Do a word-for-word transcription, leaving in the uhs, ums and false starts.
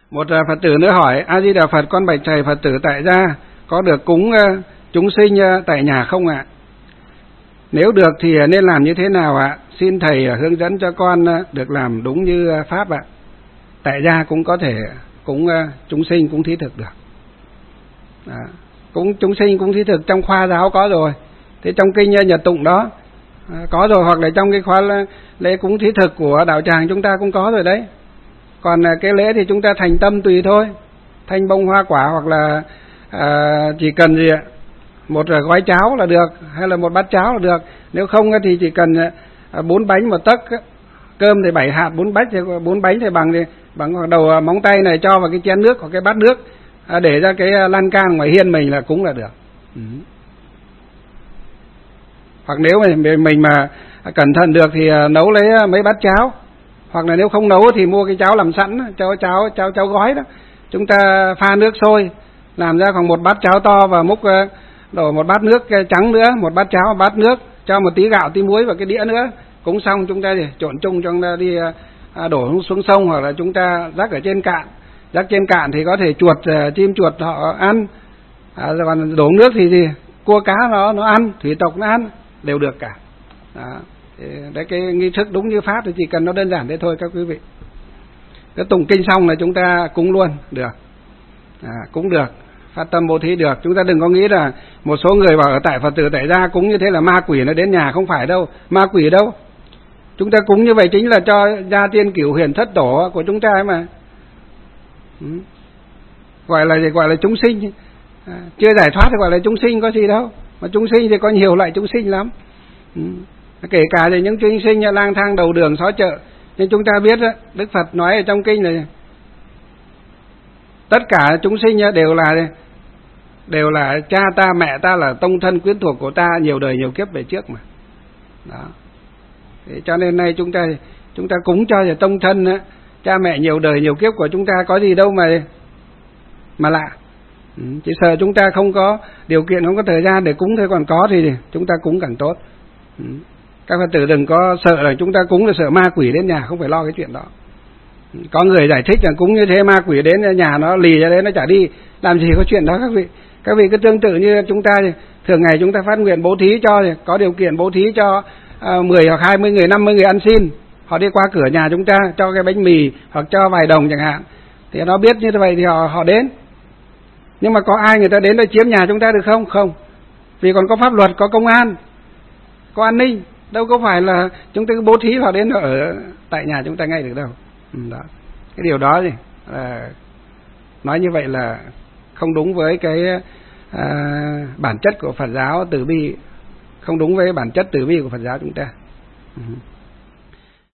Một Phật tử nữa hỏi: A Di Đà Phật, con bạch thầy, Phật tử tại gia có được cúng uh, chúng sinh uh, tại nhà không ạ? Nếu được thì nên làm như thế nào ạ? Xin thầy uh, hướng dẫn cho con uh, được làm đúng như uh, pháp ạ. Tại gia cũng có thể cúng uh, chúng sinh, cúng thí thực được. À, cúng chúng sinh, cúng thí thực trong khoa giáo có rồi. Thế trong kinh uh, Nhật Tụng đó uh, có rồi, hoặc là trong cái khóa lễ cúng thí thực của đạo tràng chúng ta cũng có rồi đấy. Còn cái lễ thì chúng ta thành tâm tùy thôi, thanh bông hoa quả, hoặc là à, chỉ cần gì ạ, một gói cháo là được, hay là một bát cháo là được. Nếu không thì chỉ cần bốn bánh một tấc, cơm thì bảy hạt, bốn bánh thì bốn bánh thì bằng thì bằng đầu móng tay này cho vào cái chén nước hoặc cái bát nước, à, để ra cái lan can ngoài hiên mình là cúng là được. Ừ. Hoặc nếu mình mình mà cẩn thận được thì nấu lấy mấy bát cháo. Hoặc là nếu không nấu thì mua cái cháo làm sẵn, cháo cháo cháo cháo gói đó. Chúng ta pha nước sôi, làm ra khoảng một bát cháo to và múc đổ một bát nước trắng nữa, một bát cháo, một bát nước, cho một tí gạo, tí muối vào cái đĩa nữa. Cúng xong chúng ta thì trộn chung, cho chúng ta đi đổ xuống sông, hoặc là chúng ta rắc ở trên cạn. Rắc trên cạn thì có thể chuột, chim chuột họ ăn. À, còn đổ nước thì gì? Cua cá nó nó ăn, thủy tộc nó ăn, đều được cả. Đó. Đấy, cái nghi thức đúng như pháp thì chỉ cần nó đơn giản thế thôi các quý vị. Cái tụng kinh xong là chúng ta cúng luôn được, à, cúng được, phát tâm bố thí được. Chúng ta đừng có nghĩ là một số người bảo ở tại Phật tử tại gia cúng như thế là ma quỷ nó đến nhà, không phải đâu, ma quỷ đâu. Chúng ta cúng như vậy chính là cho gia tiên cửu huyền thất tổ của chúng ta ấy mà. Ừ. Gọi là gì? Gọi là chúng sinh, à, chưa giải thoát thì gọi là chúng sinh, có gì đâu. Mà chúng sinh thì có nhiều loại chúng sinh lắm. Ừ. Kể cả thì những chúng sinh lang thang đầu đường xó chợ. Nhưng chúng ta biết đó, Đức Phật nói ở trong kinh này, tất cả chúng sinh đều là đều là cha ta, mẹ ta, là tông thân quyến thuộc của ta nhiều đời nhiều kiếp về trước mà. Đó. Thế cho nên nay chúng ta chúng ta cúng cho tông thân, cha mẹ nhiều đời nhiều kiếp của chúng ta, có gì đâu mà mà lạ. Ừ, chỉ sợ chúng ta không có điều kiện, không có thời gian để cúng thôi, còn có thì chúng ta cúng càng tốt. Ừ. Các Phật tử đừng có sợ là chúng ta cúng là sợ ma quỷ đến nhà, không phải lo cái chuyện đó. Có người giải thích là cúng như thế ma quỷ đến nhà nó lì ra đấy nó chả đi, làm gì có chuyện đó các vị. Các vị cứ tương tự như chúng ta thường ngày chúng ta phát nguyện bố thí cho, có điều kiện bố thí cho uh, mười hoặc hai mươi người, năm mươi người ăn xin, họ đi qua cửa nhà chúng ta cho cái bánh mì hoặc cho vài đồng chẳng hạn, thì nó biết như vậy thì họ họ đến. Nhưng mà có ai người ta đến để chiếm nhà chúng ta được không? Không, vì còn có pháp luật, có công an, có an ninh, đâu có phải là chúng ta cứ bố thí vào đến ở tại nhà chúng ta ngay được đâu. Ừ, đó. Cái điều đó thì là nói như vậy là không đúng với cái à, bản chất của Phật giáo từ bi, không đúng với bản chất từ bi của Phật giáo chúng ta. Ừ.